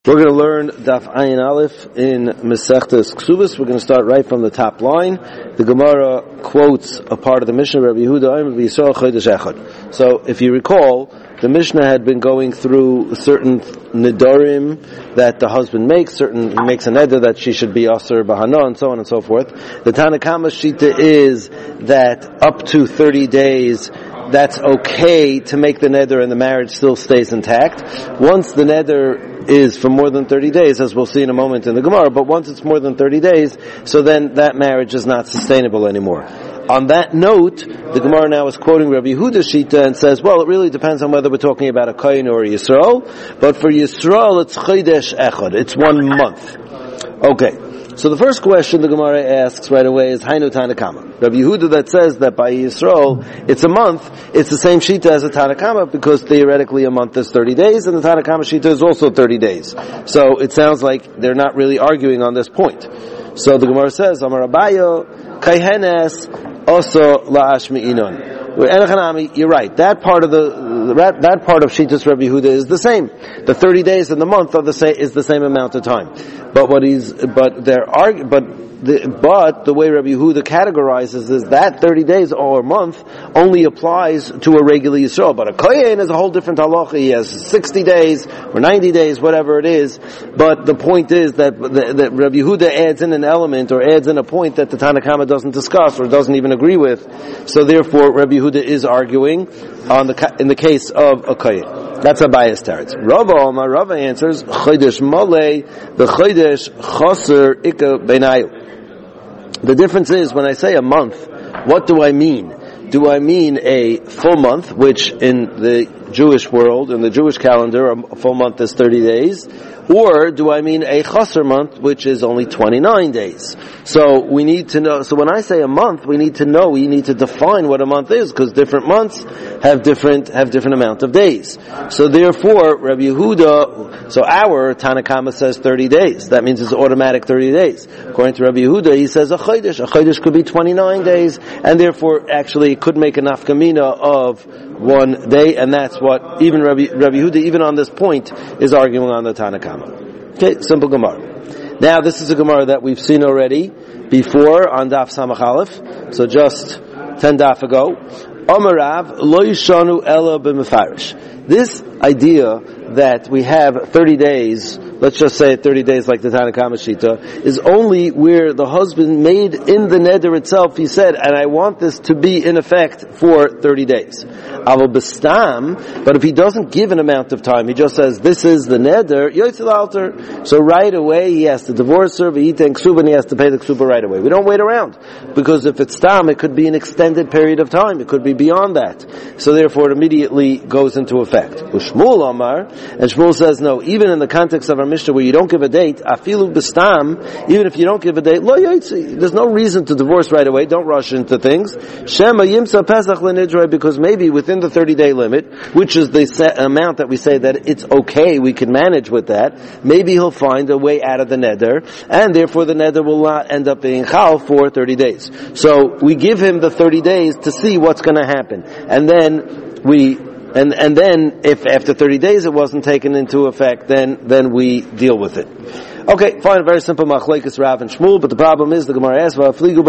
We're going to learn Daf Ayin Aleph in Masechtas Ksubas. We're going to start right from the top line. The Gemara quotes a part of the Mishnah, Rabbi Yehuda Yisrael Chodesh Echad. So, if you recall, the Mishnah had been going through certain nedarim that the husband makes. He makes a neder that she should be aser bahana, and so on and so forth. The Tanna Kama Shita is that up to 30 days, that's okay to make the neder and the marriage still stays intact. Once the neder is for more than 30 days, as we'll see in a moment in the Gemara, but once it's more than 30 days, so then that marriage is not sustainable anymore. On that note, the Gemara now is quoting Rabbi Yehuda Shita and says, well, it really depends on whether we're talking about a Kohen or a Yisrael, but for Yisrael it's Chodesh Echad, it's 1 month. Okay. So the first question the Gemara asks right away is Hainu Tanna Kama. Rabbi Yehuda that says that by Yisrael it's a month, it's the same Shita as a Tanna Kama because theoretically a month is 30 days and the Tanna Kama Shita is also 30 days. So it sounds like they're not really arguing on this point. So the Gemara says, Amar Abayo, Kaihenes, also La'ashmi Inon. You're right. That part of Shitas Rabbi Yehuda is the same. The 30 days in the month is the same amount of time. But the way Rabbi Yehuda categorizes is that 30 days or a month only applies to a regular Yisrael. But a Kohen is a whole different halacha. He has 60 days or 90 days, whatever it is. But the point is that Rabbi Yehuda adds in an element or adds in a point that the Tanna Kama doesn't discuss or doesn't even agree with. So therefore, Rabbi Yehuda is arguing in the case of a Kohen. That's a bias teretz. Rava answers, Chodesh Malei, the Chodesh Chaser Ika Beinayu. The difference is, when I say a month, what do I mean? Do I mean a full month, which in the Jewish world, in the Jewish calendar, a full month is 30 days? Or do I mean a chaser month, which is only 29 days? So we need to know, so when I say a month, we need to define what a month is, because different months have different amount of days. So therefore, Rabbi Yehuda, so our Tanna Kama says 30 days. That means it's automatic 30 days. According to Rabbi Yehuda, he says a chodesh could be 29 days, and therefore actually it could make a nafkamina of 1 day, and that's what even Rabbi Yehuda, even on this point, is arguing on the Tanna Kama. Okay, simple Gemara. Now this is a Gemara that we've seen already before on Daf Samach Aleph, so just 10 daf ago. Amarav lo yishanu ela b'mefarish. This idea that we have 30 days, let's just say 30 days like the Tanna Kama Shita, is only where the husband made in the neder itself, he said, and I want this to be in effect for 30 days. Aval b'stam, but if he doesn't give an amount of time, he just says, this is the neder, yotzil alter, so right away he has to divorce her, v'yiten ksuba, and he has to pay the ksuba right away. We don't wait around, because if it's stam, it could be an extended period of time, it could be beyond that. So therefore it immediately goes into effect. Ushmul Amar, and Shmuel says, no, even in the context of our Mishnah where you don't give a date, afilu b'stam, even if you don't give a date, lo yotzi, there's no reason to divorce right away, don't rush into things. Shema yimsa pesach lenidrei, because maybe within the 30-day limit, which is the amount that we say that it's okay, we can manage with that, maybe he'll find a way out of the neder, and therefore the neder will not end up being chal for 30 days. So we give him the 30 days to see what's going to happen. And then and then if after 30 days it wasn't taken into effect, then we deal with it. Okay, fine, very simple machlekes Rav and Shmuel, but the problem is the Gemara asks,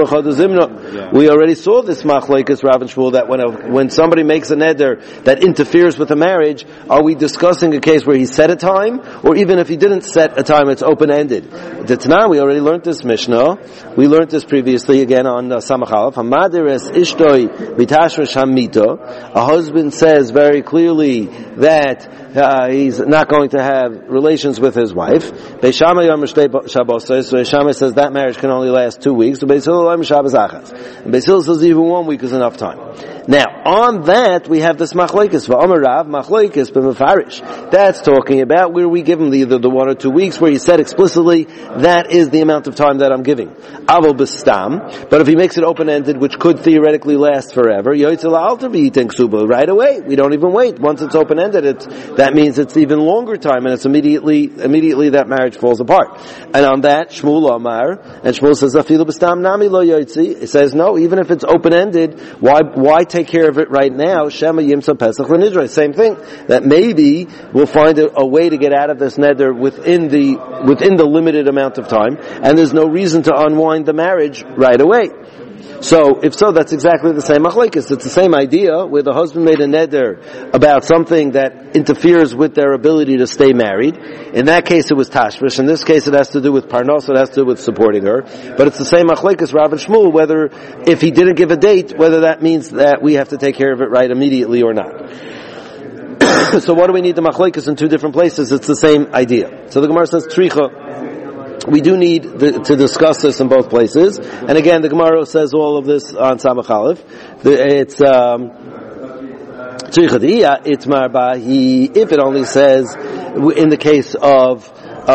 we already saw this machlekes Rav and Shmuel, that when somebody makes a neder that interferes with a marriage, are we discussing a case where he set a time, or even if he didn't set a time, it's open-ended? The Tanah, we already learned this Mishnah, we learned this previously again on Samach Aleph, a husband says very clearly that he's not going to have relations with his wife. Beis Shammai says that marriage can only last 2 weeks. Beis Hillel says even 1 week is enough time. Now, on that, we have this machlekes. V'amarav machlekes b'mefarish. That's talking about where we give him either the 1 or 2 weeks, where he said explicitly, that is the amount of time that I'm giving. Aval b'stam. But if he makes it open-ended, which could theoretically last forever, yotzil alter v'yiten ksuba, right away. We don't even wait. Once it's open-ended, that means it's even longer time, and it's immediately that marriage falls apart. And on that, Shmuel Amar, and Shmuel says, afilu b'stam nami lo yotzi. It says, no, even if it's open-ended, why take care of it right now, Shema Yimsa Pesach L'Nidra. Same thing. That maybe we'll find a way to get out of this neder within the limited amount of time, and there's no reason to unwind the marriage right away. So, if so, that's exactly the same machlekes. It's the same idea where the husband made a neder about something that interferes with their ability to stay married. In that case, it was tashmish. In this case, it has to do with parnos. It has to do with supporting her. But it's the same machlekes, Rav and Shmuel, whether, if he didn't give a date, whether that means that we have to take care of it right immediately or not. So what do we need the machlekes in two different places? It's the same idea. So the Gemara says, Tricha. We do need to discuss this in both places. And again, the Gemara says all of this on Samach Aleph. It's if it only says in the case of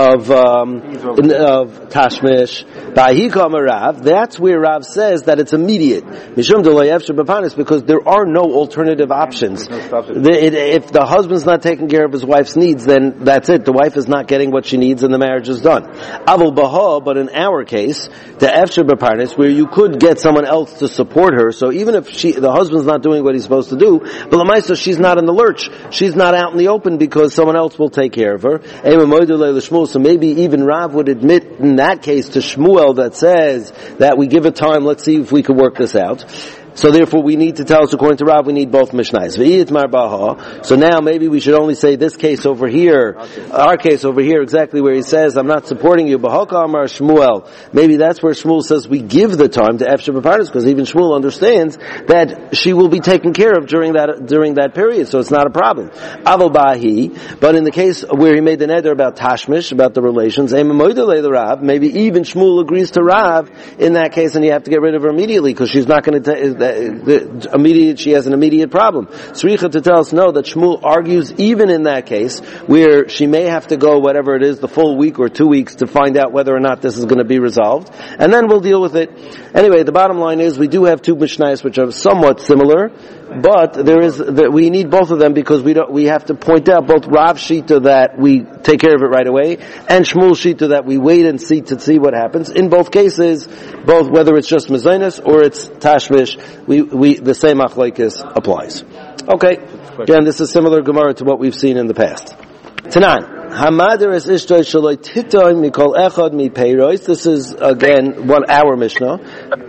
Tashmish, Rav, that's where Rav says that it's immediate. Because there are no alternative options. If the husband's not taking care of his wife's needs, then that's it. The wife is not getting what she needs and the marriage is done. But in our case, the Efshar B'Parnes, where you could get someone else to support her, so even if the husband's not doing what he's supposed to do, but Lamaisa, she's not in the lurch. She's not out in the open because someone else will take care of her. So maybe even Rav would admit in that case to Shmuel that says that we give it time, let's see if we can work this out. So therefore we need to tell us, according to Rav, we need both Mishnais. So now maybe we should only say this case over here, our case over here, exactly where he says, I'm not supporting you, Shmuel. Maybe that's where Shmuel says we give the time to Efshar B'Parnes, because even Shmuel understands that she will be taken care of during that period, so it's not a problem. But in the case where he made the neder about Tashmish, about the relations, maybe even Shmuel agrees to Rav in that case, and you have to get rid of her immediately, because she's not going to she has an immediate problem. Sricha to tell us no, that Shmuel argues even in that case where she may have to go whatever it is, the full week or 2 weeks to find out whether or not this is going to be resolved, and then we'll deal with it. Anyway, the bottom line is we do have two Mishnayos which are somewhat similar, but we need both of them because we have to point out both Rav Shita that we take care of it right away and Shmuel Shita that we wait and see what happens. In both cases, both whether it's just Mezainis or it's Tashmish, the same machlekes applies. Okay, again, this is similar Gemara to what we've seen in the past. Tanan. Hamaderes ishtoi shaloi titoi mikol echad mi peiros. This is again our Mishnah.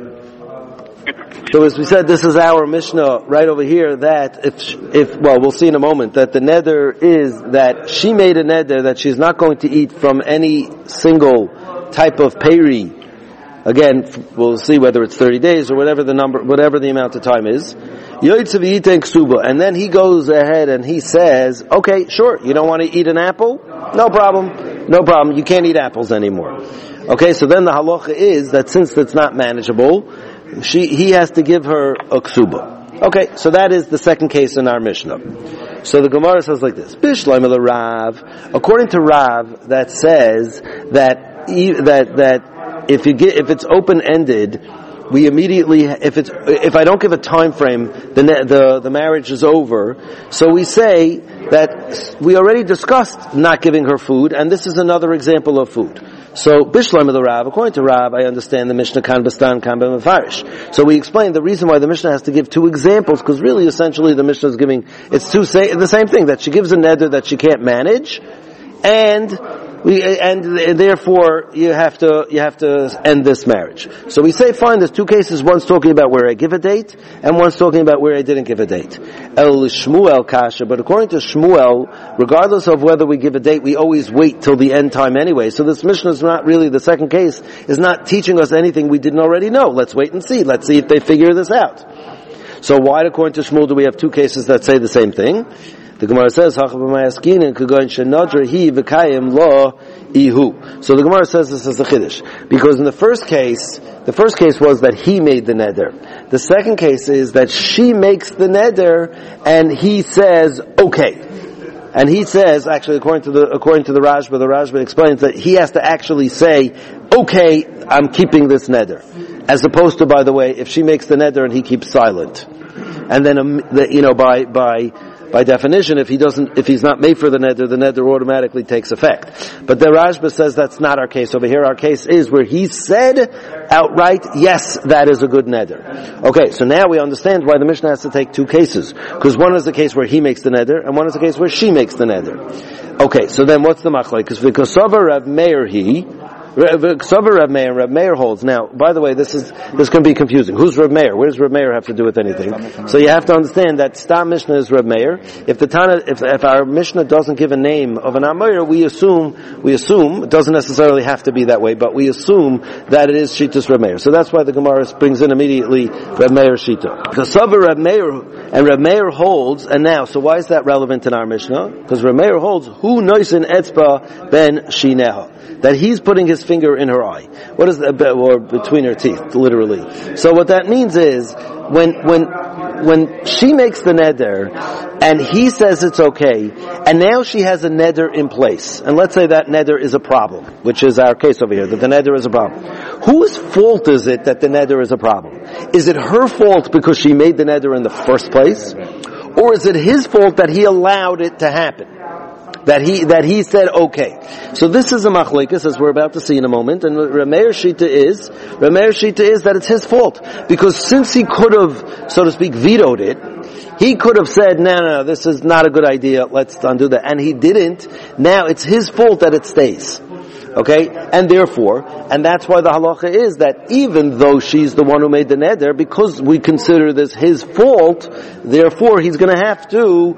So as we said, this is our Mishnah right over here that we'll see in a moment that the neder is that she made a neder that she's not going to eat from any single type of peri. Again, we'll see whether it's 30 days or whatever the amount of time is. And then he goes ahead and he says, okay, sure, you don't want to eat an apple? No problem, you can't eat apples anymore. Okay, so then the halacha is that since it's not manageable, he has to give her a ksuba. Okay, so that is the second case in our Mishnah. So the Gemara says like this: Bishleim el Rav, according to Rav, that says that if it's open ended, we immediately, if I don't give a time frame, the marriage is over. So we say that we already discussed not giving her food, and this is another example of food. So, Bishleim the Rav, according to Rav, I understand the Mishnah kan bastan kan b'mefarish. So we explained the reason why the Mishnah has to give two examples, because really, essentially, the Mishnah is giving, the same thing, that she gives a neder that she can't manage, and therefore you have to end this marriage. So we say, fine, there's two cases. One's talking about where I give a date, and one's talking about where I didn't give a date. El Shmuel kasha, but according to Shmuel, regardless of whether we give a date, we always wait till the end time anyway. So this Mishnah is not really, the second case is not teaching us anything we didn't already know. Let's wait and see. Let's see if they figure this out. So why, according to Shmuel, do we have two cases that say the same thing? The Gemara says, so the Gemara says this is a chiddush. Because in the first case was that he made the neder. The second case is that she makes the neder and he says, okay. And he says, actually, according to the Rashba explains that he has to actually say, okay, I'm keeping this neder. As opposed to, by the way, if she makes the neder and he keeps silent. And then, by definition, if he's not made for the neder automatically takes effect. But the Rashba says that's not our case over here. Our case is where he said outright, yes, that is a good neder. Okay, so now we understand why the Mishnah has to take two cases. Because one is the case where he makes the neder, and one is the case where she makes the neder. Okay, so then what's the machlekes? Because Rav Meir Rav Meir holds. Now, by the way, this can be confusing. Who's Rav Meir? Where does Rav Meir have to do with anything? So you have to understand that Stam Mishnah is Rav Meir. If our Mishnah doesn't give a name of an Amir, we assume it doesn't necessarily have to be that way, but we assume that it is Shitas Rav Meir. So that's why the Gemara brings in immediately Rav Meir Shita. Kasavar Rav Meir, and Rav Meir holds, and now, so why is that relevant in our Mishnah? Because Rav Meir holds, Hu Noisin Etzba Ben Shineha, that he's putting his finger in her eye. What is that? Or between her teeth, literally. So what that means is, when she makes the neder, and he says it's okay, and now she has a neder in place, and let's say that neder is a problem, which is our case over here, that the neder is a problem. Whose fault is it that the neder is a problem? Is it her fault because she made the neder in the first place? Or is it his fault that he allowed it to happen? That he said okay. So this is a machlekes, as we're about to see in a moment, and Rameir Shita is that it's his fault. Because since he could have, so to speak, vetoed it, he could have said, no, this is not a good idea, let's undo that. And he didn't. Now it's his fault that it stays. Okay? And therefore, and that's why the halacha is that even though she's the one who made the neder, because we consider this his fault, therefore he's going to have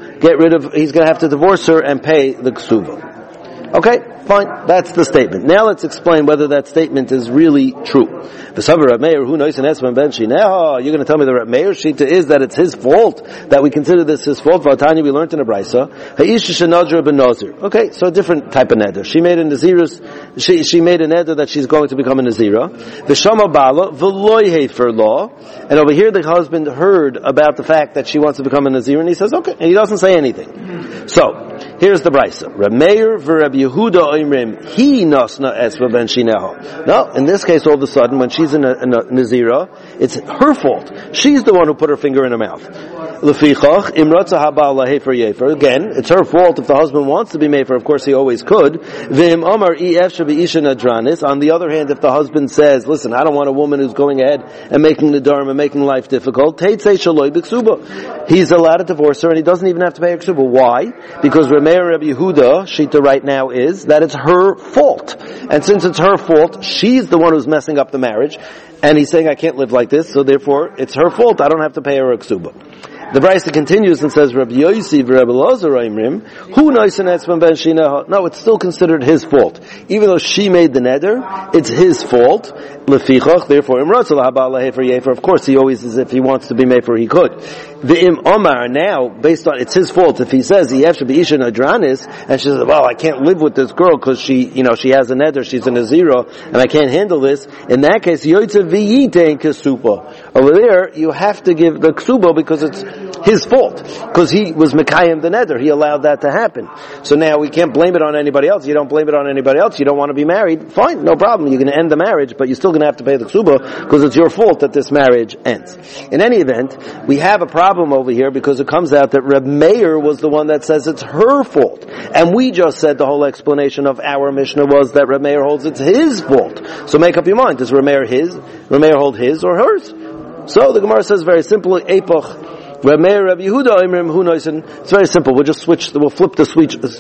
to divorce her and pay the ksuva. Okay? Fine. That's the statement. Now let's explain whether that statement is really true. The Savar Rav Meir, who knows in Esman Ben Shineh, you're going to tell me the Rav Meir Shita is that it's his fault, that we consider this his fault. Vatani, we learned in a Brisa. Ha'isha shenadra ben nazir. Okay, so a different type of neder. She made a nazirus, she made a neder that she's going to become a nazira. V'shama bala, v'loy hefer law. And over here the husband heard about the fact that she wants to become a nazir, and he says, okay, and he doesn't say anything. So, here's the Brisa. Rav Meir v'Rab Yehuda oimrim, he nasna esva ben shineha. No, in this case, all of a sudden, when she's in a nazira, it's her fault. She's the one who put her finger in her mouth. Lefichach, imratza habal lahefer yefer. Again, it's her fault if the husband wants to be mefer. Of course, he always could. V'im amar ef shabeisha nadranis. On the other hand, if the husband says, listen, I don't want a woman who's going ahead and making the dharma, making life difficult, teitzei shaloi b'ksuba. He's allowed to divorce her, and he doesn't even have to pay her ksuba. Why? Because Rameir Rabbi Yehuda, Shita right now is that it's her fault. And since it's her fault, she's the one who's messing up the marriage, and he's saying, I can't live like this, so therefore, it's her fault, I don't have to pay her a ksuba. The Brisa continues and says, Rabbi Yosi v'Rabbi Elazar oimrim, hu noisin etzman ben shineha. No, it's still considered his fault. Even though she made the neder, it's his fault. Lefichach, therefore, imratza lahabal lahefer yefer. Of course, he always is, if he wants to be mefer, he could. V'im omar, now, based on, it's his fault. If he says, yef shebeisha nadranis, and she says, well, I can't live with this girl because she has a neder, she's a nazira, and I can't handle this. In that case, yoytze v'yitein ksupa. Over there, you have to give the ksuba because it's his fault, because he was Mekayim the neder. He allowed that to happen. So now we can't blame it on anybody else. You don't blame it on anybody else. You don't want to be married. Fine, no problem. You're going to end the marriage, but you're still going to have to pay the ksuba because it's your fault that this marriage ends. In any event, we have a problem over here because it comes out that Reb Meir was the one that says it's her fault. And we just said the whole explanation of our Mishnah was that Reb Meir holds it's his fault. So make up your mind. Does Reb Meir hold his or hers? So the Gemara says very simply, Epoch, Rabbi Yehuda Oimrim Hu Noisin. It's very simple. We'll flip the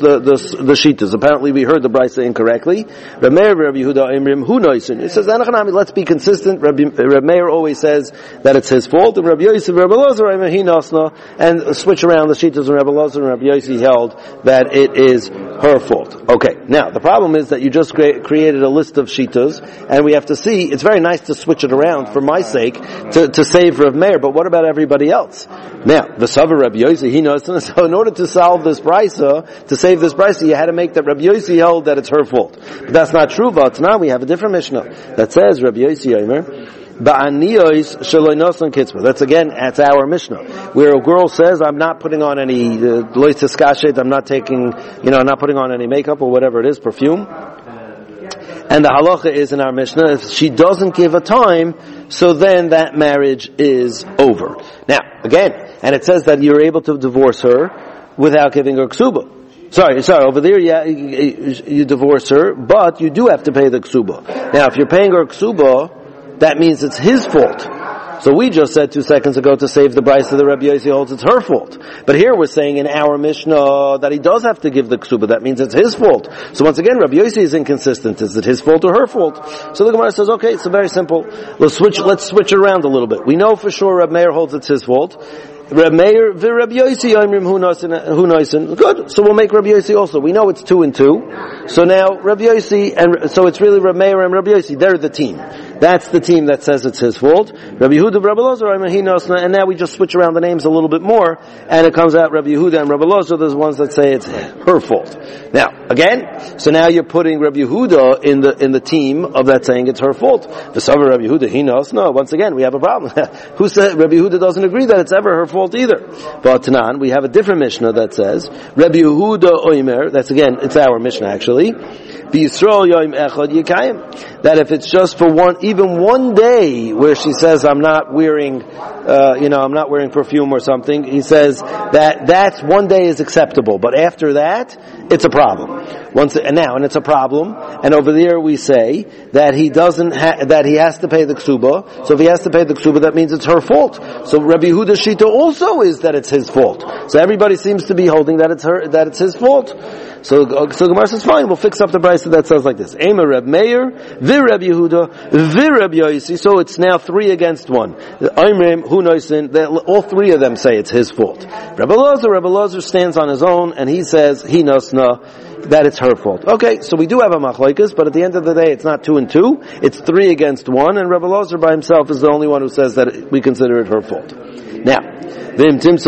sheetas. Apparently we heard the Brisa incorrectly. Rabbi Yehuda Oimrim Hu Noisin. It says, let's be consistent. Rabbi Meir always says that it's his fault, and Rabbi Yosef, Rabbi Elazar Oimrim Hi Nasna, and switch around the sheetas, and Rabbi Elazar and Rabbi Yosef held that it is her fault. Okay. Now, the problem is that you just created a list of sheetas, and we have to see, it's very nice to switch it around for my sake, to save Rabbi Meir, but what about everybody else? Now, the Savar Rabbi Yossi, he knows, so in order to solve this brisa, to save this brisa, you had to make that Rabbi Yossi held that it's her fault. But that's not true, now we have a different Mishnah that says, Rabbi Yossi Yomer, Ba'aniyos shaloi nosan kitzvah. That's our Mishnah, where a girl says, I'm not putting on any, lois tiskashet, I'm not putting on any makeup or whatever it is, perfume. And the halacha is in our Mishnah, if she doesn't give a time, so then that marriage is over. Now, again, and it says that you're able to divorce her without giving her ksuba. Sorry, over there, yeah, you divorce her, but you do have to pay the ksuba. Now, if you're paying her ksuba, that means it's his fault. So we just said 2 seconds ago to save the brisa that Rabbi Yossi holds it's her fault. But here we're saying in our Mishnah that he does have to give the ksuba. That means it's his fault. So once again, Rabbi Yossi is inconsistent. Is it his fault or her fault? So the Gemara says, okay, it's very simple. Let's switch it around a little bit. We know for sure Rabbi Meir holds it's his fault. Rabbi Meir v'Rabbi Yossi Yomrim hu noisin. Good. So we'll make Rabbi Yossi also. We know it's 2 and 2. So now Rabbi Yossi and so it's really Rabbi Meir and Rabbi Yossi. They're the team. That's the team that says it's his fault. Rabbi Yehuda, Rabbi Lozer, and now we just switch around the names a little bit more, and it comes out Rabbi Yehuda and Rabbi Lozer. There's ones that say it's her fault. Now again, so now you're putting Rabbi Yehuda in the team of that saying it's her fault. V'savar Rabbi Yehuda he knows. No, once again we have a problem. Who said Rabbi Yehuda doesn't agree that it's ever her fault either? But Tanan, we have a different Mishnah that says Rabbi Yehuda Oimer. That's again, it's our Mishnah actually. That if it's just for even one day where she says I'm not wearing perfume or something, he says that's one day is acceptable, but after that it's a problem. And it's a problem, and over there we say that he that he has to pay the ksuba. So if he has to pay the ksuba, that means it's her fault. So Rabbi Yehuda Shita also is that it's his fault. So everybody seems to be holding that it's his fault. So Gemara says, fine, we'll fix up the brisa that says like this: Ema Reb Meir, Reb Yehuda, Reb Yossi. So it's now 3 against 1. Oimrim Hu Noisin. All 3 of them say it's his fault. Rabbi Lozer stands on his own and he says he nosna that it's her fault. Okay, so we do have a machlokes, but at the end of the day, it's not 2 and 2. It's 3 against 1, and Rabbi Lozer by himself is the only one who says that we consider it her fault. Now, it's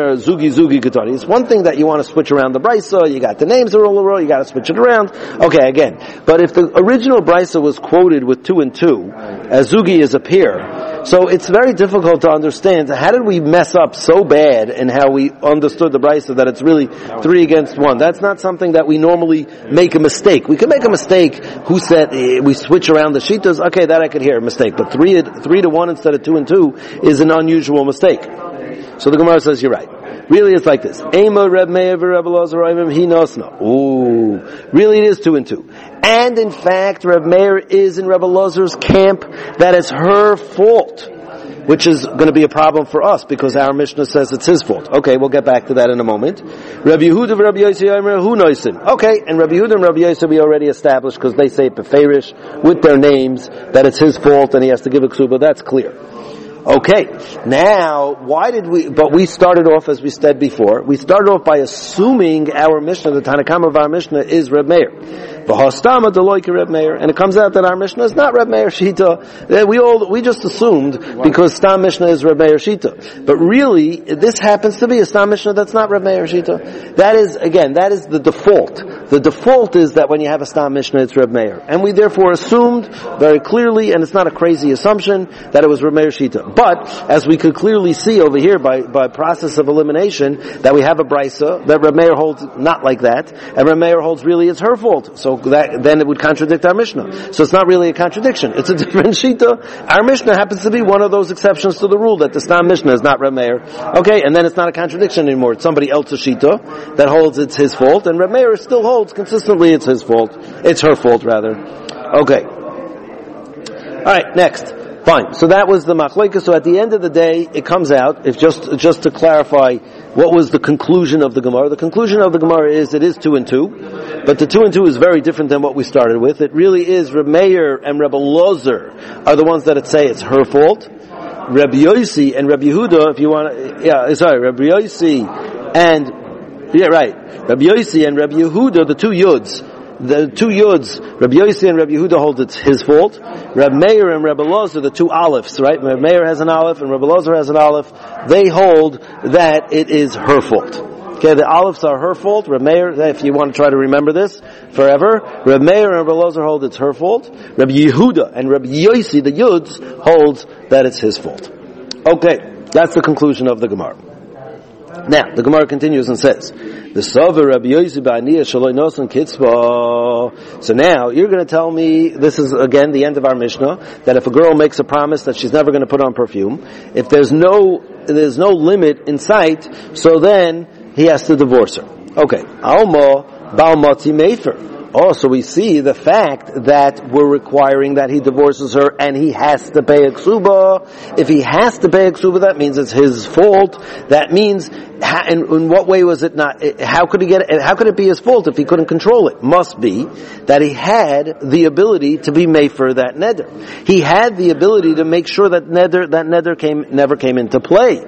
one thing that you want to switch around the brisa. You got the names are all around. You got to switch it around. Okay, again. But if the original brisa was quoted with 2 and 2, as zugi is a pair, so it's very difficult to understand. How did we mess up so bad in how we understood the brisa that it's really 3 against 1? That's not something that we normally make a mistake. We could make a mistake. Who said we switch around the shitas? Okay, that I could hear a mistake. But 3 to 1 instead of 2 and 2 is an unusual mistake. So the Gemara says you're right. Really, it's like this. Ema Reb Meir v'Reb Lozer he nosna. Ooh, really, it is 2 and 2. And in fact, Reb Meir is in Reb Lozer's camp. That is her fault, which is going to be a problem for us because our Mishnah says it's his fault. Okay, we'll get back to that in a moment. Rabbi Yehuda v'Rabbi Yossi hu noisin. Okay, and Rabbi Yehuda and Rabbi Yossi we already established because they say beferish with their names that it's his fault and he has to give a ksuba. That's clear. Okay, now, but we started off, as we said before, we started off by assuming our Mishnah, the Tanakama of our Mishnah is Reb Meir. V'hastama deloike Reb Meir, and it comes out that our Mishnah is not Reb Meir Shita. We just assumed, because Stam Mishnah is Reb Meir Shita. But really, this happens to be a Stam Mishnah that's not Reb Meir Shita. That is the default. The default is that when you have a Stam Mishnah, it's Reb Meir. And we therefore assumed very clearly, and it's not a crazy assumption, that it was Reb Meir Shita. But, as we could clearly see over here by process of elimination, that we have a brisa, that Reb Meir holds not like that, and Reb Meir holds really it's her fault. So then it would contradict our Mishnah. So it's not really a contradiction. It's a different Shita. Our Mishnah happens to be one of those exceptions to the rule that the Stam Mishnah is not Reb Meir. Okay, and then it's not a contradiction anymore. It's somebody else's Shita that holds it's his fault, and Reb Meir still holds consistently it's his fault. It's her fault, rather. Okay. Alright, next. Fine. So that was the machlokes. So at the end of the day, it comes out, if just to clarify, what was the conclusion of the Gemara? The conclusion of the Gemara is it is 2 and 2, but the 2 and 2 is very different than what we started with. It really is Reb Meir and Reb Lozer are the ones that say it's her fault. Reb Yossi and Reb Yehuda, if you want to, Reb Yossi and, Reb Yossi and Reb Yehuda, the 2 Yuds, Rabbi Yossi and Rabbi Yehuda hold it's his fault. Rabbi Meir and Rabbi Lozer, the 2 Alephes, right? Rabbi Meir has an Aleph and Rabbi Lozer has an Aleph. They hold that it is her fault. Okay, the Alephs are her fault. Rabbi Meir, if you want to try to remember this forever, Rabbi Meir and Rabbi Lozer hold it's her fault. Rabbi Yehuda and Rabbi Yossi, the Yuds, holds that it's his fault. Okay, that's the conclusion of the Gemara. Now, the Gemara continues and says, the Sover Rabbi Yossi ba'aniyah shaloi nosan kitzvah. So now, you're going to tell me, this is again the end of our Mishnah, that if a girl makes a promise that she's never going to put on perfume, if there's no limit in sight, so then he has to divorce her. Okay. Alma Baal Motzi Mefer. Also, we see the fact that we're requiring that he divorces her and he has to pay a ksuba. If he has to pay a ksuba, that means it's his fault. That means, in what way was it not, how could it be his fault if he couldn't control it? Must be that he had the ability to be mefer that neder. He had the ability to make sure that neder never came into play.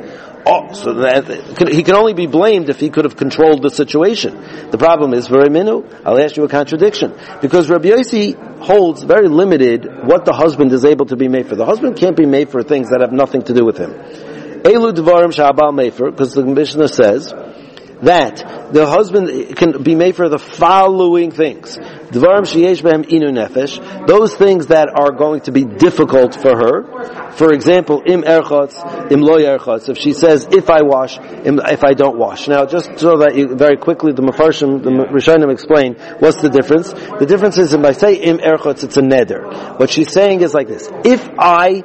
So that he can only be blamed if he could have controlled the situation. The problem is, I'll ask you a contradiction. Because Rabbi Yossi holds very limited what the husband is able to be made for. The husband can't be made for things that have nothing to do with him. Elu Dvarim Sha'abal Mefer, because the Mishnah says that the husband can be made for the following things. Dvarim sheyesh behem inu nefesh, those things that are going to be difficult for her. For example, im erchatz, im lo erchatz. If she says, if I wash, if I don't wash. Now, just so that you, very quickly, the Mefarshim, the Rishonim explain what's the difference. The difference is, if I say im erchatz, it's a neder. What she's saying is like this: If I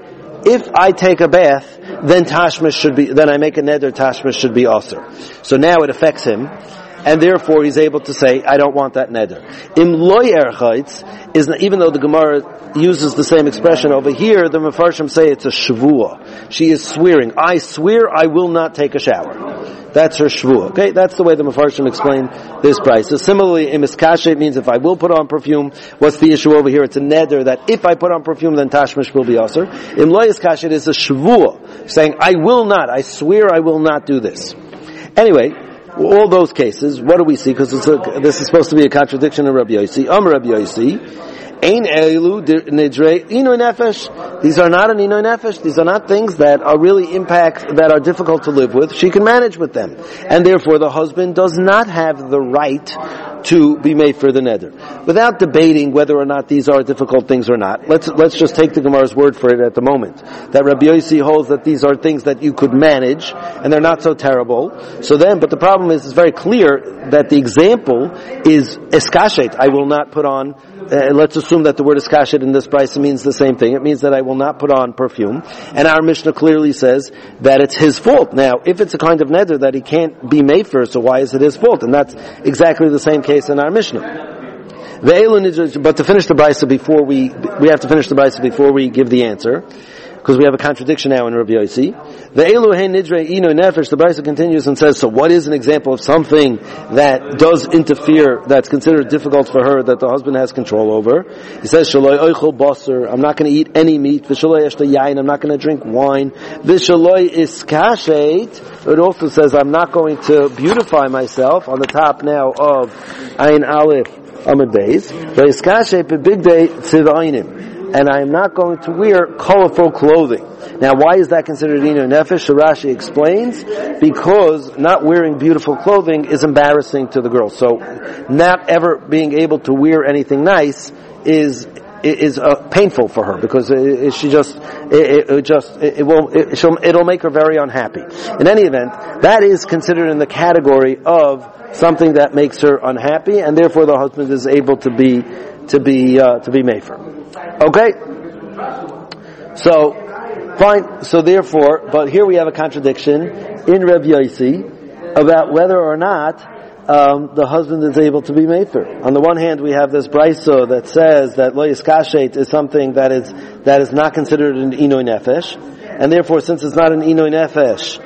take a bath, then then I make a neder, tashmish should be also. So now it affects him, and therefore he's able to say, I don't want that neder. Im loy erchaitz is, even though the Gemara uses the same expression over here, the Mefarshim say it's a shvuah. She is swearing. I swear I will not take a shower. That's her shvuah. Okay, that's the way the Mefarshim explain this price. So similarly, im iskashet means if I will put on perfume. What's the issue over here? It's a neder that if I put on perfume, then tashmish will be aser. Im lo iskashet is a shvuah, saying I will not. I swear I will not do this. Anyway, all those cases, what do we see? Because this is supposed to be a contradiction of Rabbi Yossi. Rabbi Yossi. Ein elu nidrei inoy nefesh. These are not an inoy nefesh. These are not things that are really that are difficult to live with. She can manage with them, and therefore the husband does not have the right to be made for the neder. Without debating whether or not these are difficult things or not, let's just take the Gemara's word for it at the moment. That Rabbi Yossi holds that these are things that you could manage, and they're not so terrible. So then, but the problem is, it's very clear that the example is eskashet. I will not put on, let's assume that the word eskashet in this price means the same thing. It means that I will not put on perfume. And our Mishnah clearly says that it's his fault. Now, if it's a kind of neder that he can't be made for, so why is it his fault? And that's exactly the same case in our Mishnah. But to finish the brisa before we have to finish the brisa before we give the answer, because we have a contradiction now in Rabbi Yossi. The brisa continues and says, so what is an example of something that does interfere, that's considered difficult for her, that the husband has control over? He says, Shaloi oichel basar, I'm not going to eat any meat. V'shaloi eshta yain, I'm not going to drink wine. V'shaloi iskashet, it also says, I'm not going to beautify myself, on the top now of Ayin Aleph Amud Beis. V'iskashet b'bigdei tzivainim. And I am not going to wear colorful clothing. Now, why is that considered inu nefesh? Rashi explains, because not wearing beautiful clothing is embarrassing to the girl. So, not ever being able to wear anything nice is painful for her, because it'll make her very unhappy. In any event, that is considered in the category of something that makes her unhappy, and therefore the husband is able to be mefer. Okay? So, fine. So therefore, but here we have a contradiction in Rabbi Yossi about whether or not the husband is able to be mefer. On the one hand, we have this brisa that says that lo yiskashet is something that is not considered an inoy nefesh, and therefore, since it's not an inoy nefesh,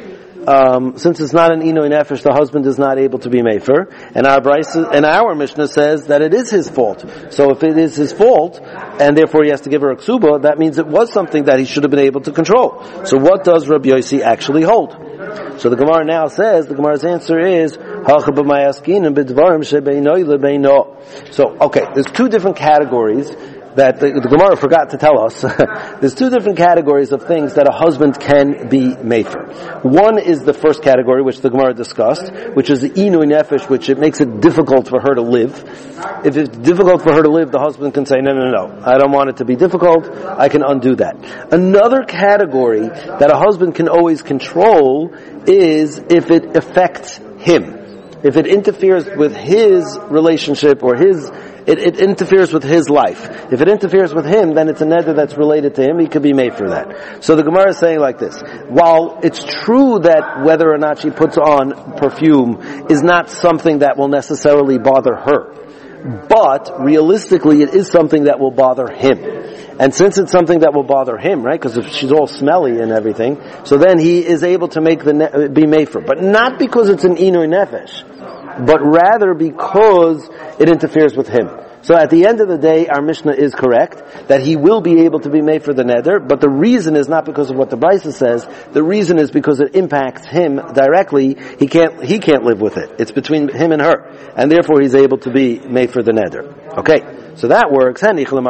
the husband is not able to be mefer, and our Mishnah says that it is his fault. So if it is his fault, and therefore he has to give her a ksuba, that means it was something that he should have been able to control. So what does Rabbi Yossi actually hold? So the Gemara now says, the Gemara's answer is, so, okay, there's two different categories that the Gemara forgot to tell us. There's two different categories of things that a husband can be mefer. One is the first category, which the Gemara discussed, which is the inui nefesh, which it makes it difficult for her to live. If it's difficult for her to live, the husband can say, no, I don't want it to be difficult, I can undo that. Another category that a husband can always control is if it affects him. if it interferes with his relationship or it interferes with his life. If it interferes with him, then it's a neder that's related to him. He could be made for that. So the Gemara is saying like this: while it's true that whether or not she puts on perfume is not something that will necessarily bother her, but realistically it is something that will bother him. And since it's something that will bother him, right, because if she's all smelly and everything, so then he is able to make be mefer. But not because it's an inui nefesh, but rather because it interferes with him. So at the end of the day, our Mishnah is correct, that he will be able to be made for the neder, but the reason is not because of what the Brisa says, the reason is because it impacts him directly. He can't live with it. It's between him and her, and therefore he's able to be made for the neder. Okay, so that works.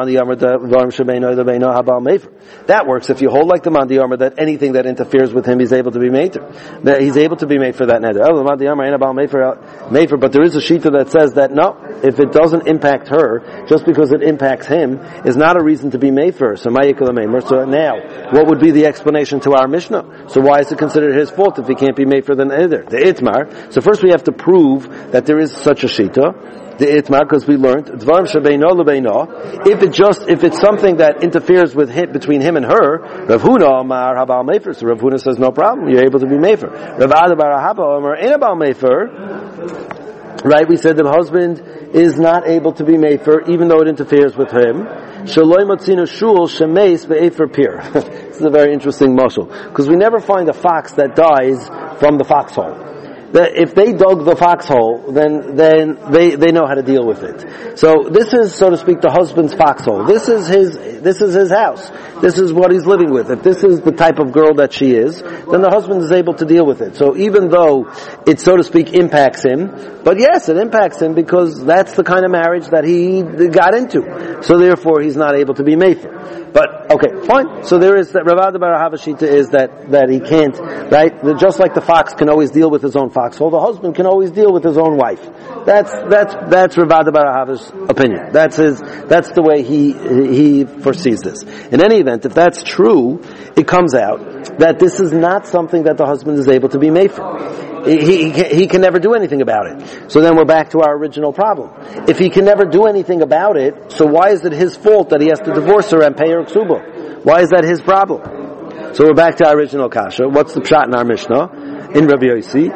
That works if you hold like the Mandi Amar that anything that interferes with him he's able to be made for. That he's able to be made for that neder. But there is a shita that says that no, if it doesn't impact her, just because it impacts him, is not a reason to be made for. So now, what would be the explanation to our Mishnah? So why is it considered his fault if he can't be made for the neder? The itmar. So first we have to prove that there is such a shita. The itmar, because we learned dvarim shebeino lebeino. If it's something that interferes with him, between him and her, Rav Huna Amar Habal Mefer. So Rav Huna says no problem, you're able to be mefer. Rav Ada bar Haba Amar Ein Habal Mefer. Right, we said the husband is not able to be mefer even though it interferes with him. Shaloi matzino shul shemeis be'efer pir. This is a very interesting mashal, because we never find a fox that dies from the foxhole. If they dug the foxhole, then they know how to deal with it. So this is, so to speak, the husband's foxhole. This is his house. This is what he's living with. If this is the type of girl that she is, then the husband is able to deal with it. So even though it, so to speak, impacts him, but yes, it impacts him because that's the kind of marriage that he got into. So therefore, he's not able to be mefer. But okay, fine. So there is that Rav Ada bar Hava shita is that he can't, right? Just like the fox can always deal with his own foxhole, the husband can always deal with his own wife. That's Rav Ada bar Hava's opinion. That's the way he foresees this. In any event, if that's true, it comes out that this is not something that the husband is able to be made for. He can never do anything about it. So then we're back to our original problem. If he can never do anything about it, so why is it his fault that he has to divorce her and pay her ksuba? Why is that his problem? So we're back to our original kasha. What's the pshat in our Mishnah? In Rabbi Yossi,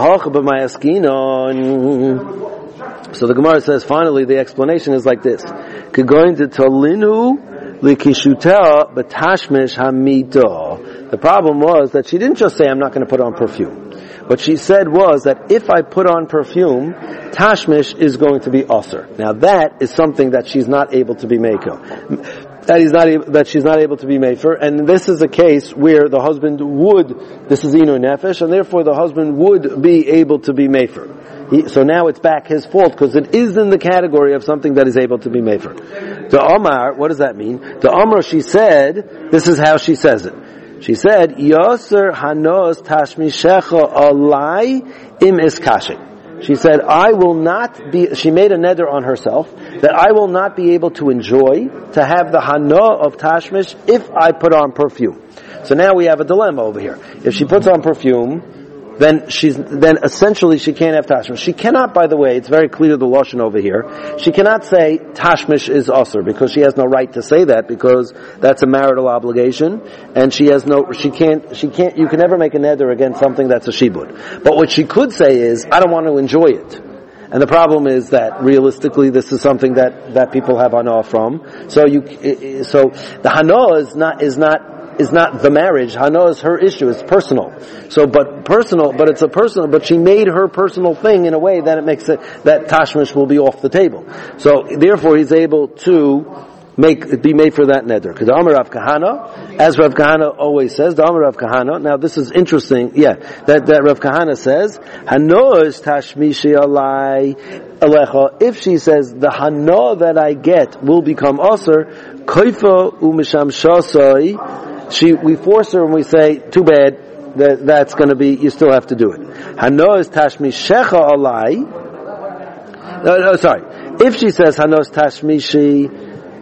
so the Gemara says, finally, the explanation is like this. The problem was that she didn't just say, I'm not going to put on perfume. What she said was that if I put on perfume, tashmish is going to be osir. Now that is something that she's not able to be meiko. That she's not able to be mefer, and this is a case where the husband this is inu nefesh, and therefore the husband would be able to be mefer. So now it's back his fault, because it is in the category of something that is able to be mefer. The Omar, what does that mean? The Omar, she said, this is how she says it. She said, Yoser hanos tashmishecha alai im iskashik. She said, she made a neder on herself, that I will not be able to enjoy, to have the hana of tashmish if I put on perfume. So now we have a dilemma over here. If she puts on perfume, then essentially she can't have tashmish. She cannot, by the way, it's very clear the lashon over here, she cannot say tashmish is usher, because she has no right to say that, because that's a marital obligation, and she can't, you can never make a neder against something that's a shibud. But what she could say is, I don't want to enjoy it. And the problem is that realistically this is something that people have hana from. So the hana is not the marriage. Hana is her issue. It's personal. But she made her personal thing in a way that it makes it, that tashmish will be off the table. So therefore he's able to be made for that neder. Because Amar Rav Kahana, as Rav Kahana always says, the Amar Rav Kahana, now this is interesting, that Rav Kahana says, Hano's tashmishi alai alecha, if she says, the hana that I get will become aser, koifa umisham shasai, we force her and we say, too bad, that's going to be, you still have to do it. Hano is tashmishecha alai. Sorry. If she says Hano is tashmishi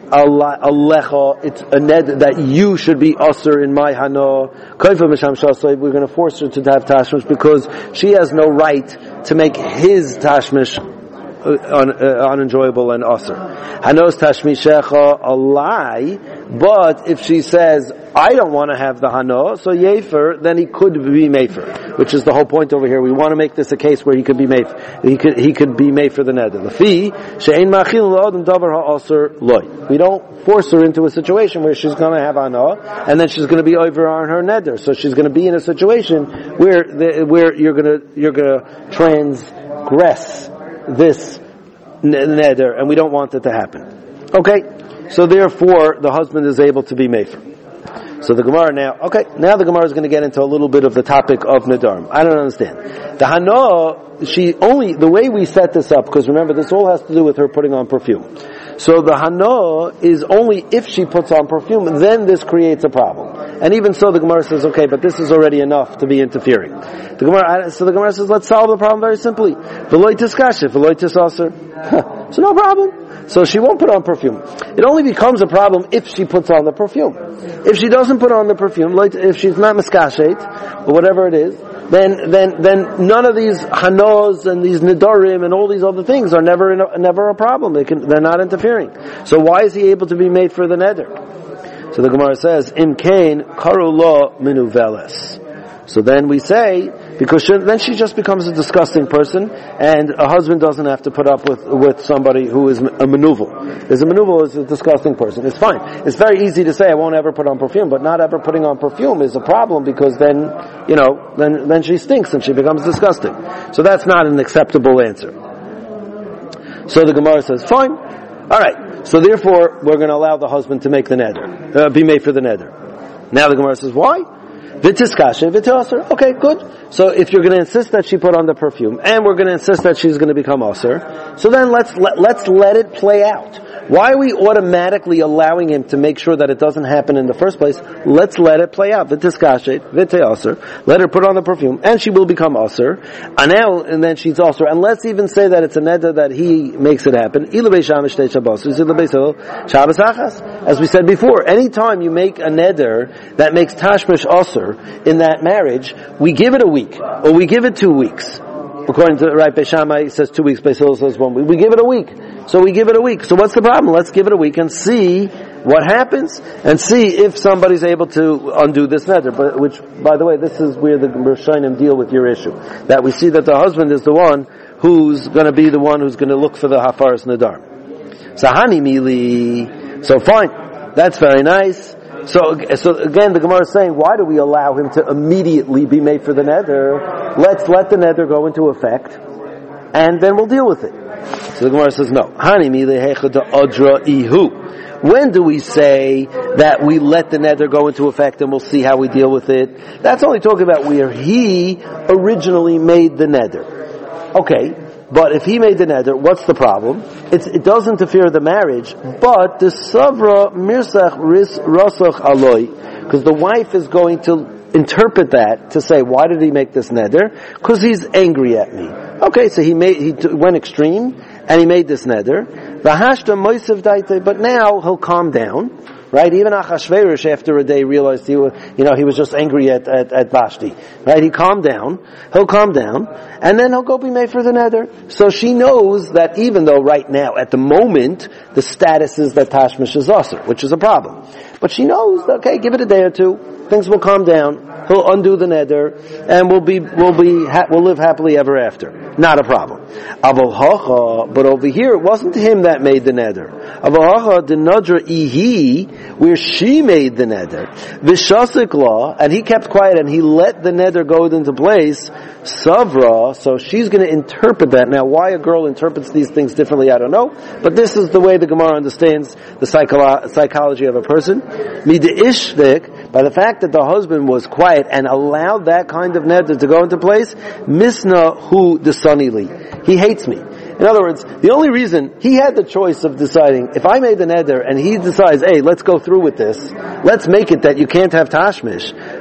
alecha, it's a neder that you should be usher in my hana. We're going to force her to have tashmish because she has no right to make his tashmish unenjoyable and usher. Hanos tashmishecha a lie, but if she says, I don't want to have the hana, so yefer, then he could be mefer, which is the whole point over here. We want to make this a case where he could be mefer. He could be mefer the neder. The fee she'ein machil l'odem davar ha'aser loy. We don't force her into a situation where she's going to have hana, and then she's going to be over on her neder. So she's going to be in a situation where you're going to transgress this neder, and we don't want it to happen. Okay, so therefore the husband is able to be mefer. So the Gemara now the Gemara is going to get into a little bit of the topic of Nadarim. I don't understand. The Hana, the way we set this up, because remember this all has to do with her putting on perfume. So the Hana is only if she puts on perfume, then this creates a problem. And even so the Gemara says, okay, but this is already enough to be interfering. So the Gemara says, let's solve the problem very simply. V'loi tiskashif, v'loi tisaser. So no problem. So she won't put on perfume. It only becomes a problem if she puts on the perfume. If she doesn't put on the perfume, if she's not miskashet, or whatever it is, then none of these hanos and these nidarim and all these other things are never a problem. They're not interfering. So why is he able to be made for the neder? So the Gemara says, Im kain karu lo minuveles. So then we say, because then she just becomes a disgusting person, and a husband doesn't have to put up with somebody who is a manuvel. A manuvel is a disgusting person. It's fine. It's very easy to say I won't ever put on perfume, but not ever putting on perfume is a problem because then she stinks and she becomes disgusting. So that's not an acceptable answer. So the Gemara says, fine. Alright. So therefore, we're going to allow the husband to make the neder, be made for the neder. Now the Gemara says, why? V'tiskashe, v'tiaser. Okay, good. So if you're going to insist that she put on the perfume, and we're going to insist that she's going to become aser, so then let's let it play out. Why are we automatically allowing him to make sure that it doesn't happen in the first place? Let's let it play out. V'tiskashe, v'tiaser. Let her put on the perfume, and she will become aser. And then she's aser. And let's even say that it's a neder that he makes it happen. As we said before, anytime you make a neder that makes tashmish aser in that marriage, we give it a week, or we give it 2 weeks. According to Beis Shammai, he says 2 weeks. Beis Hillel says 1 week. We give it a week. So we give it a week. So what's the problem? Let's give it a week and see what happens, and see if somebody's able to undo this neder. But which, by the way, this is where the Rishonim deal with your issue. That we see that the husband is the one who's going to be the one who's going to look for the hafaras nadar. Sahani mili. So fine, that's very nice. So again, the Gemara is saying, why do we allow him to immediately be made for the neder? Let's let the neder go into effect, and then we'll deal with it. So the Gemara says, no. When do we say that we let the neder go into effect and we'll see how we deal with it? That's only talking about where he originally made the neder. Okay. But if he made the neder, what's the problem? It does interfere with the marriage, but the savra mirsach ris rasach aloi, because the wife is going to interpret that to say, why did he make this neder? Because he's angry at me. Okay, so he went extreme, and he made this neder. V'hashta moisav daite, but now he'll calm down. Right? Even Achashverosh after a day realized he was just angry at Vashti. Right? He calmed down. He'll calm down. And then he'll go be made for the neder. So she knows that even though right now, at the moment, the status is that Tashmish is Aser, which is a problem. But she knows, okay, give it a day or two, things will calm down. He'll undo the neder, and we'll live happily ever after. Not a problem. But over here, it wasn't him that made the neder. The nadra ihi, where she made the neder. V'shasik law, and he kept quiet, and he let the neder go into place. Savra, so she's going to interpret that. Now, why a girl interprets these things differently, I don't know. But this is the way the Gemara understands the psychology of a person. Mid'ishvik, by the fact that the husband was quiet and allowed that kind of neder to go into place, misna hu desanili. He hates me. In other words, the only reason he had the choice of deciding, if I made the neder and he decides, hey, let's go through with this, let's make it that you can't have tashmish.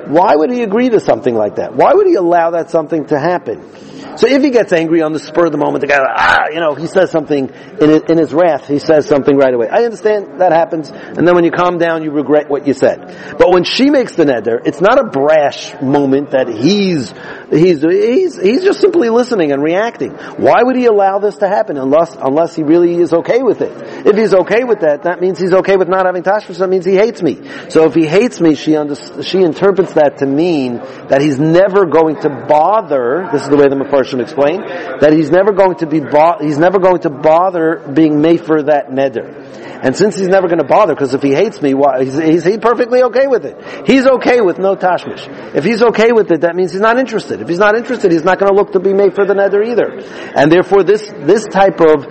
why would he agree to something like that? Why would he allow that something to happen? So if he gets angry on the spur of the moment, the guy, he says something in his wrath, he says something right away. I understand that happens, and then when you calm down, you regret what you said. But when she makes the neder, it's not a brash moment that he's just simply listening and reacting. Why would he allow this to happen unless he really is okay with it? If he's okay with that, that means he's okay with not having tashmish. That means he hates me. So if he hates me, she interprets that to mean that he's never going to bother. This is the way the Mefarshim explain that he's never going to bother being made for that neder. And since he's never going to bother, because if he hates me, he's perfectly okay with it. He's okay with no tashmish. If he's okay with it, that means he's not interested. If he's not interested, he's not going to look to be made for the neder either. And therefore, this type of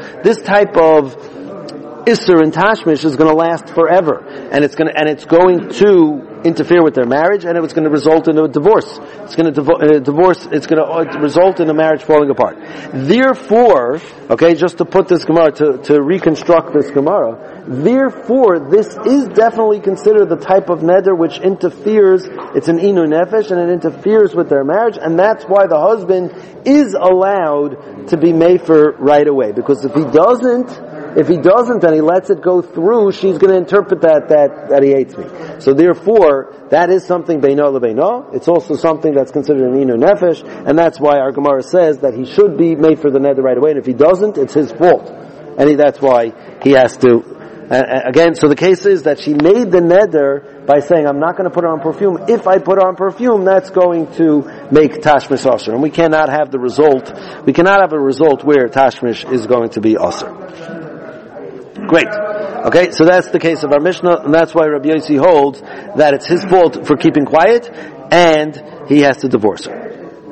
Isser and Tashmish is going to last forever, and it's going to interfere with their marriage, and it's going to result in a divorce. It's going to result in a marriage falling apart. Therefore, just to put this Gemara, to reconstruct this Gemara, therefore, this is definitely considered the type of neder which interferes. It's an inu nefesh, and it interferes with their marriage, and that's why the husband is allowed to be mefer right away. Because if he doesn't and he lets it go through, she's going to interpret that he hates me. So therefore, that is something beino lebeino. It's also something that's considered an inu nefesh, and that's why our Gemara says that he should be made for the neder right away, and if he doesn't, it's his fault. And that's why he has to, again, so the case is that she made the neder by saying, I'm not going to put on perfume. If I put on perfume, that's going to make tashmish asher. And we cannot have a result where tashmish is going to be asher. Great. Okay, so that's the case of our Mishnah, and that's why Rabbi Yossi holds that it's his fault for keeping quiet, and he has to divorce her.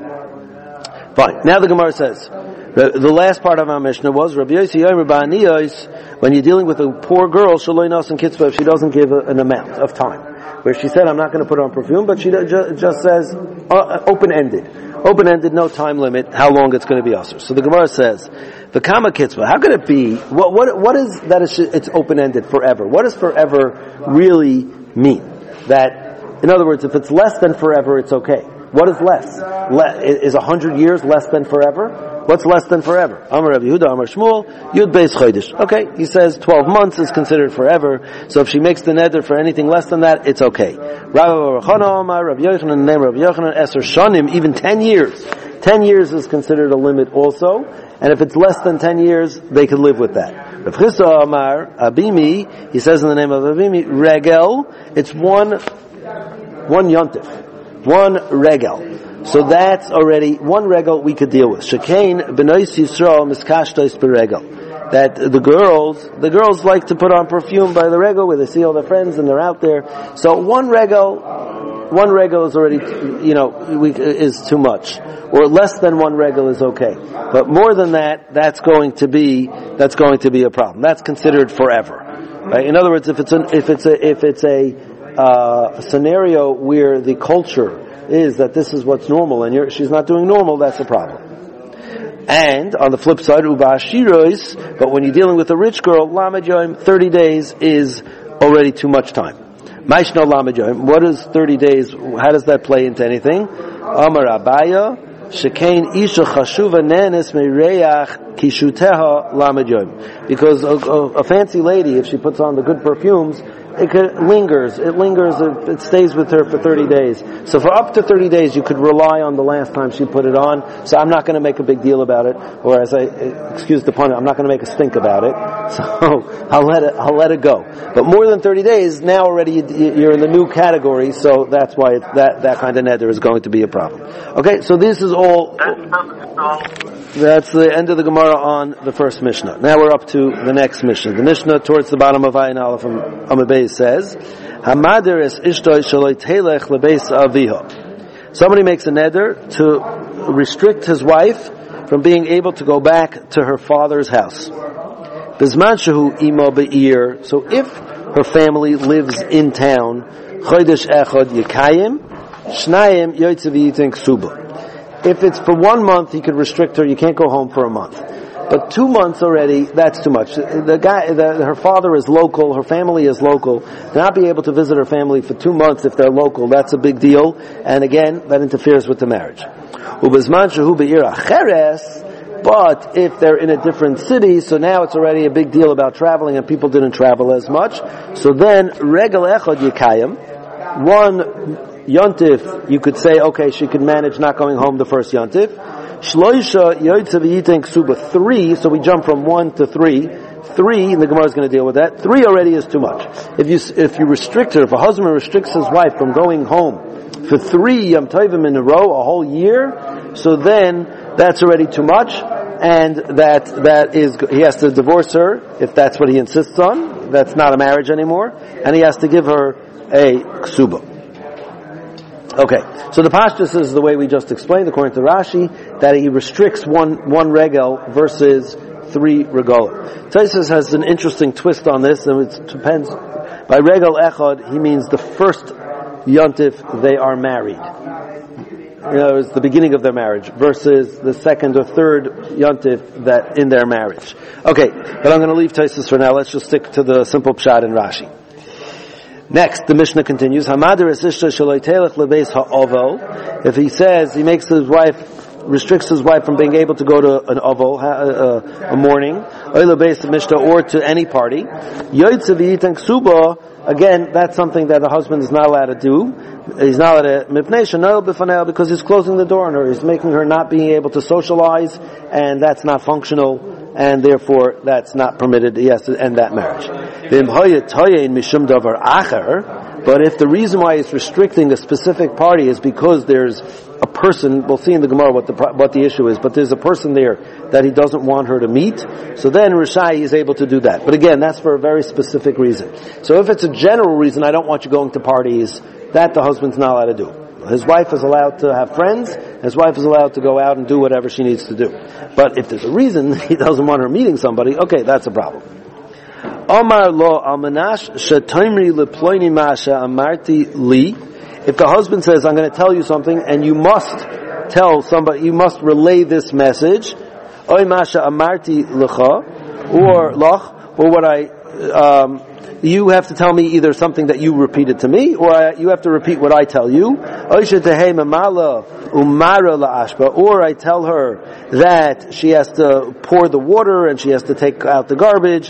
Fine. Now the Gemara says, the last part of our Mishnah was, Rabbi Yossi Yomer Ba'aniyos, when you're dealing with a poor girl, Shaloi Nos and Kitzvah, if she doesn't give an amount of time. Where she said, I'm not going to put on perfume, but she just says, open-ended, no time limit, how long it's going to be usher. So the Gemara says, the Kama Kitzvah, how could it be, what is that it's open-ended forever? What does forever really mean? That, in other words, if it's less than forever, it's okay. What is less? Is 100 years less than forever? What's less than forever? Amar Rabbi Yehuda, Amar Shmuel, Yud Beis Chodesh. Okay, he says 12 months is considered forever, so if she makes the neder for anything less than that, it's okay. Rabbi Baruchana Amar, Rabbi Yochanan, the name of Rabbi Yochanan, Eser Shanim, even 10 years. 10 years is considered a limit also, and if it's less than 10 years, they can live with that. Rav Chisda Amar, Abimi, he says in the name of Abimi, Regel, it's one yontif, one regel. So that's already one regel we could deal with. Shekain b'nois Yisrael miskashtos b'regel. That the girls like to put on perfume by the regel where they see all their friends and they're out there. So one regel is already, is too much. Or less than one regel is okay. But more than that, that's going to be a problem. That's considered forever. Right? In other words, if it's a scenario where the culture is that this is what's normal and she's not doing normal, that's a problem. And on the flip side, uba ashiros, but when you're dealing with a rich girl, lamed yom, 30 days is already too much time. Maishno lamed yom, what is 30 days, how does that play into anything? Amar Abaya, shekain isha chashuva nenes meireach kishuteha lamed yom. Because a fancy lady, if she puts on the good perfumes, it lingers, it stays with her for 30 days. So for up to 30 days, you could rely on the last time she put it on. So I'm not going to make a big deal about it, or excuse the pun, I'm not going to make a stink about it. So I'll let it go. But more than 30 days, now already you're in the new category, so that's why that kind of neder is going to be a problem. Okay, so this is all, that's the end of the Gemara on the first Mishnah. Now we're up to the next Mishnah. The Mishnah towards the bottom of Ayin Aleph Amud Beis says, Hamader es ishtoi shaloi telech lebeis aviha. Somebody makes a neder to restrict his wife from being able to go back to her father's house. Bizman shehu imo be'ir. So if her family lives in town, chodesh echad yekayim, shnayim yoytze v'yitin ksuba. If it's for 1 month, he could restrict her, you can't go home for a month. But 2 months already, that's too much. Her father is local, her family is local. To not be able to visit her family for 2 months if they're local, that's a big deal. And again, that interferes with the marriage. But if they're in a different city, so now it's already a big deal about traveling and people didn't travel as much. So then, regel echad yikayim, one yontif, you could say, okay, she could manage not going home the first yontif. Shloisha yoytze v'yiten ksuba, 3, so we jump from 1 to 3. 3, and the Gemara is going to deal with that. 3 already is too much. If you restrict her, if a husband restricts his wife from going home for 3 Yom Tovim in a row, a whole year, so then that's already too much, and that is, he has to divorce her if that's what he insists on. That's not a marriage anymore, and he has to give her a ksuba. Okay, so the pashtus is the way we just explained, according to Rashi, that he restricts one regel versus 3 regalim. Tosfos has an interesting twist on this, and it depends. By regel echad, he means the first yontif they are married. It's the beginning of their marriage versus the second or third yontif that in their marriage. Okay, but I'm going to leave Tosfos for now. Let's just stick to the simple pshat in Rashi. Next, the Mishnah continues. If he says he restricts his wife from being able to go to an oval, a morning, or to any party, again, that's something that the husband is not allowed to do. He's not allowed to, because he's closing the door on her. He's making her not being able to socialize, and that's not functional, and therefore that's not permitted. He has to end that marriage. But if the reason why he's restricting a specific party is because there's a person, we'll see in the Gemara what the issue is, but there's a person there that he doesn't want her to meet, so then Rishai is able to do that. But again, that's for a very specific reason. So if it's a general reason, I don't want you going to parties, that the husband's not allowed to do. His wife is allowed to have friends, his wife is allowed to go out and do whatever she needs to do. But if there's a reason he doesn't want her meeting somebody, okay, that's a problem. Omar lo almanash shetoimri leploini masha amarti li. If the husband says, I'm going to tell you something, and you must tell somebody, you must relay this message, oy masha amarti lecha, or lach, or what you have to tell me either something that you repeated to me, or you have to repeat what I tell you. Or I tell her that she has to pour the water and she has to take out the garbage.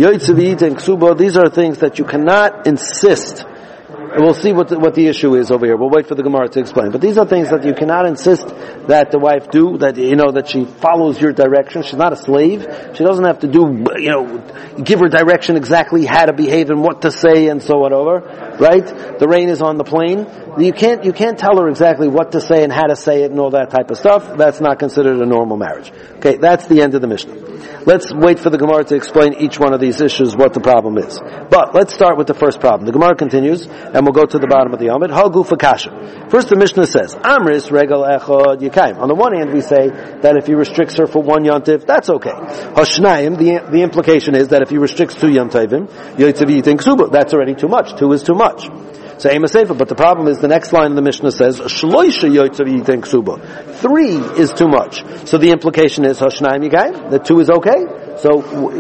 These are things that you cannot insist. And we'll see what the issue is over here. We'll wait for the Gemara to explain. But these are things that you cannot insist that the wife do, that that she follows your direction. She's not a slave. She doesn't have to do, give her direction exactly how to behave and what to say and so on over. Right? The rain is on the plain. You can't tell her exactly what to say and how to say it and all that type of stuff. That's not considered a normal marriage. Okay, that's the end of the Mishnah. Let's wait for the Gemara to explain each one of these issues, what the problem is. But let's start with the first problem. The Gemara continues, and we'll go to the bottom of the Amid. Hagufa kasha. First, the Mishnah says, Amris regel echad yikayim. On the one hand, we say that if he restricts her for 1 yontif, that's okay. Hashnayim, the implication is that if he restricts 2 yontivim, yoytzev yitin ksuba, that's already too much. 2 is too much. So Ema Sefer, but the problem is the next line of the Mishnah says, Shloisha yoytzev yitin ksuba. 3 is too much. So the implication is Hashnayim yikayim, that 2 is okay. So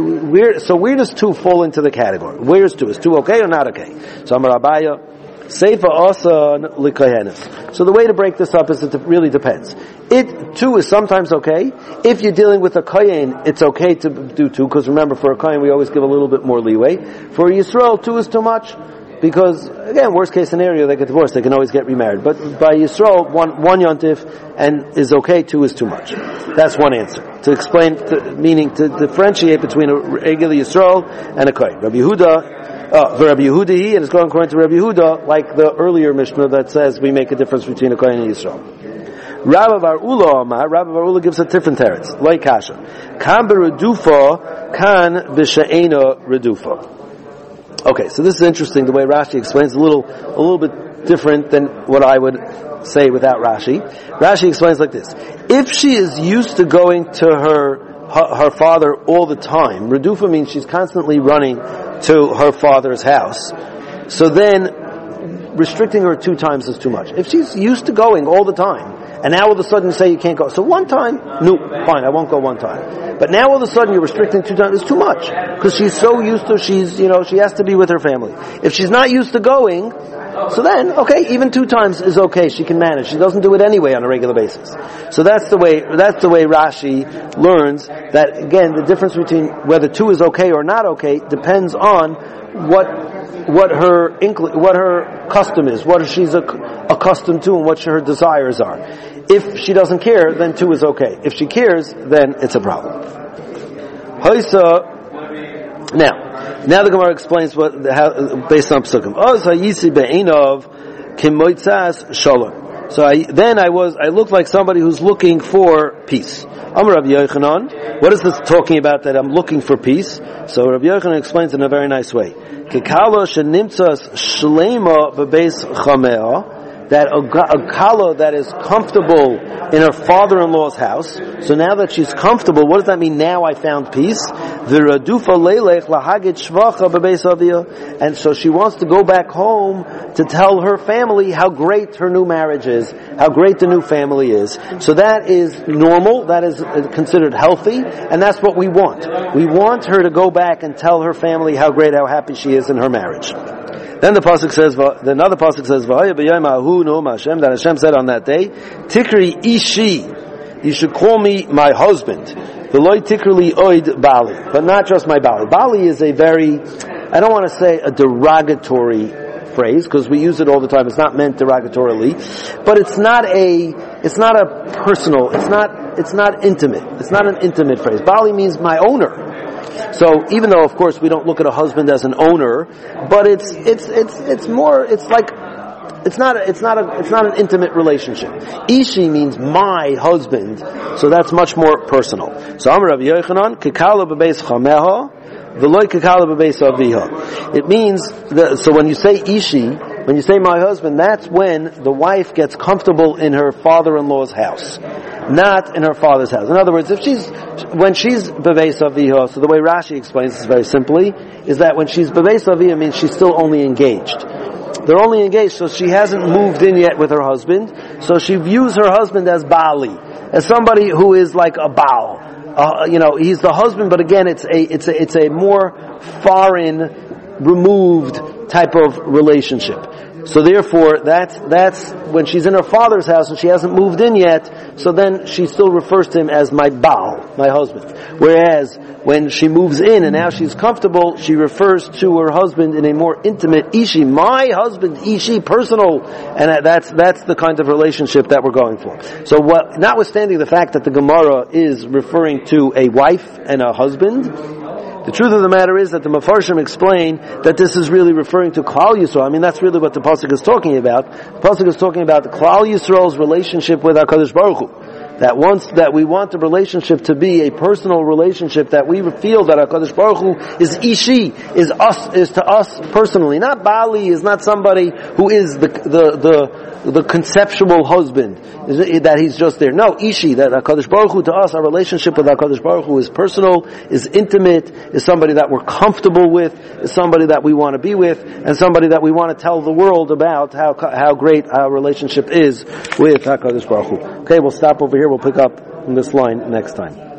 where does 2 fall into the category? Where is 2? Is 2 okay or not okay? So Amar Abaya, Seifa asan likohenes. So the way to break this up is it really depends. 2 is sometimes okay. If you're dealing with a kohen, it's okay to do 2, because remember, for a kohen we always give a little bit more leeway. For Yisrael, 2 is too much, because again, worst case scenario, they get divorced, they can always get remarried. But by Yisrael, one yontif and is okay, 2 is too much. That's one answer. To explain, meaning to differentiate between a regular Yisrael and a kohen. Rabbi Yehuda, for Rabbi Yehuda, and it's going according to Rabbi Yehuda, like the earlier Mishnah that says we make a difference between a kohen and Yisrael. Rabbi Bar Ula gives a different teretz, like kasha. Kan beredufa, kan b'she'ena redufa. Okay, so this is interesting. The way Rashi explains a little bit different than what I would say without Rashi. Rashi explains like this: if she is used to going to her father all the time, redufa means she's constantly running to her father's house. So then, restricting her 2 times is too much. If she's used to going all the time, and now all of a sudden you say you can't go, so 1 time, no, fine, I won't go 1 time. But now all of a sudden you're restricting 2 times, it's too much. Because she's so used to, she has to be with her family. If she's not used to going, so then, okay, even 2 times is okay, she can manage. She doesn't do it anyway on a regular basis. So that's the way Rashi learns that, again, the difference between whether 2 is okay or not okay depends on what her custom is, what she's accustomed to, and what her desires are. If she doesn't care, then 2 is okay. If she cares, then it's a problem. Now the Gemara explains based on Psukim. So I looked like somebody who's looking for peace. Amar Rabbi Yochanan, what is this talking about that I'm looking for peace? So Rabbi Yochanan explains in a very nice way. Kekala shenimtzas shlema bebeis chamea, that a kala that is comfortable in her father-in-law's house. So now that she's comfortable, what does that mean? Now I found peace. And so she wants to go back home to tell her family how great her new marriage is, how great the new family is. So that is normal, that is considered healthy, and that's what we want. We want her to go back and tell her family how great, how happy she is in her marriage. Then another pasuk says, that Hashem said on that day, Tikri Ishi, you should call me my husband. V'loi tikrili oid Bali, but not just my Bali. Bali is a very, I don't want to say a derogatory phrase, because we use it all the time. It's not meant derogatorily, but it's not a personal, it's not intimate. It's not an intimate phrase. Bali means my owner. So even though, of course, we don't look at a husband as an owner, but it's not an intimate relationship. Ishi means my husband, so that's much more personal. So Amar Rabbi Yochanan, kekala bebeis chameha, v'loi kekala bebeis aviha. It means that, so when you say Ishi, when you say my husband, that's when the wife gets comfortable in her father-in-law's house, not in her father's house. In other words, when she's bebeis aviha, so the way Rashi explains this very simply, is that when she's bebeis aviha means she's still only engaged. They're only engaged, so she hasn't moved in yet with her husband, so she views her husband as Bali, as somebody who is like a Baal. He's the husband, but again, it's a more foreign, removed type of relationship. So therefore, that's when she's in her father's house and she hasn't moved in yet, so then she still refers to him as my Baal, my husband. Whereas, when she moves in and now she's comfortable, she refers to her husband in a more intimate Ishi, my husband, Ishi, personal, and that's the kind of relationship that we're going for. So notwithstanding the fact that the Gemara is referring to a wife and a husband, the truth of the matter is that the Mefarshim explain that this is really referring to Klal Yisrael. I mean, that's really what the pasuk is talking about. The pasuk is talking about the Klal Yisrael's relationship with HaKadosh Baruch Hu. That we want the relationship to be a personal relationship, that we feel that HaKadosh Baruch Hu is Ishi, is to us personally. Not Bali, is not somebody who is the conceptual husband, that he's just there. No, Ishi, that HaKadosh Baruch Hu, to us, our relationship with HaKadosh Baruch Hu is personal, is intimate, is somebody that we're comfortable with, is somebody that we want to be with, and somebody that we want to tell the world about how great our relationship is with HaKadosh Baruch Hu. Okay, we'll stop over here. We'll pick up in this line next time.